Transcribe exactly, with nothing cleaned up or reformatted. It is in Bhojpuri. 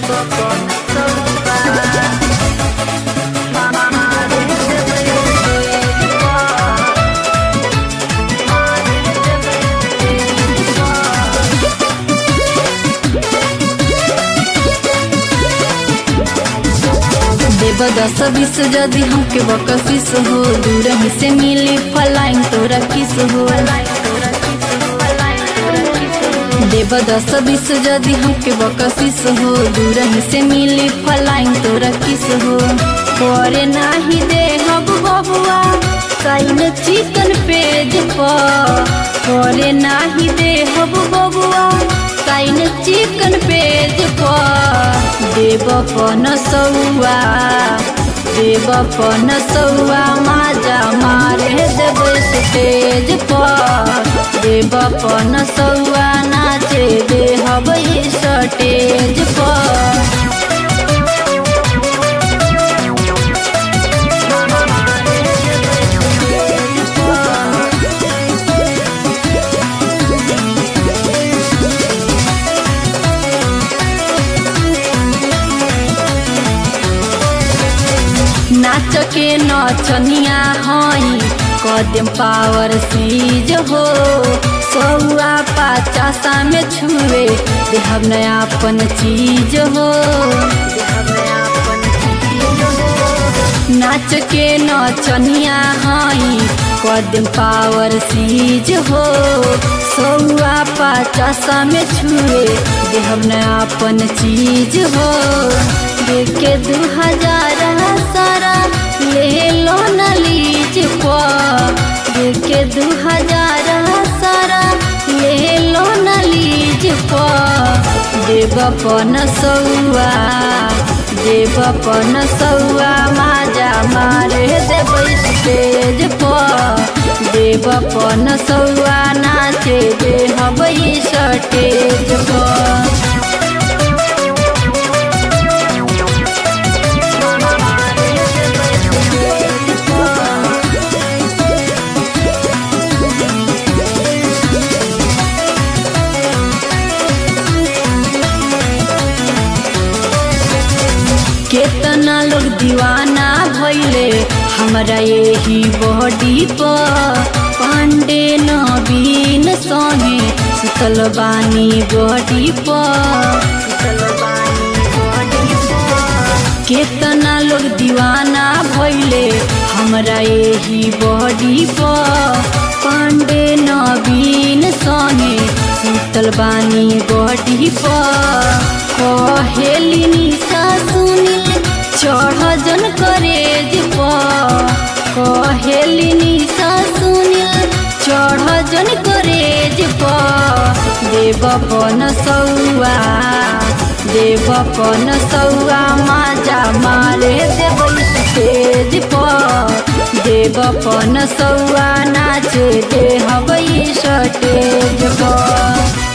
देव दस बीस जदि हमके बकसीस हो, दूर ही से मिली फलाइन तोरा किस हो। देव दस बीस जदि हमके बकसीस हो, दूर ही से मिली फलाइन तोरा किस हो। करे नाही दे हब बबुआ काइन चिकन पेज पर, करे नाही दे हब बबुआ काइन चिकन पेज पर। देव पन सौआ देव पन सौआ माजा मारे देव स्टेज पर। देव पन सौआ नाचे दे हब स्टेज पर। नाच के नचनिया हई कदम पावर सीज हो। सौआ पचासा में छुए देहब नयापन चीज हो। नाच के नचनिया हई कदम पावर सीज हो। सौआ पचासा में छुए देहब नयापन चीज हो। देखे दू हजार सारा ले लो न लीज पर। देखे दू हजार सारा ले लो न लीज पर। देव पन सौआ देव पन सौआ माजा मारे देव स्टेज पर। देव पन सौआ नाचे दे हब स्टेज पर। केतना लोग दीवाना भइले हमरा यही बॉडी पर। पांडे नवीन संगे सुतल बानी बॉडी पर। केतना लोग दीवाना भइले हमरा यही बॉडी पर। पांडे नवीन संगे सुतल बानी बॉडी पर। कहेली निशा सुनील चढ़ जन करेज पर। कहेली निशा सुनील चढ़ जन करेज पर। देव पन सौआ देव पन सौआ माजा मारे देव स्टेज पर। देव पन सौआ नाचे दे हब स्टेज पर।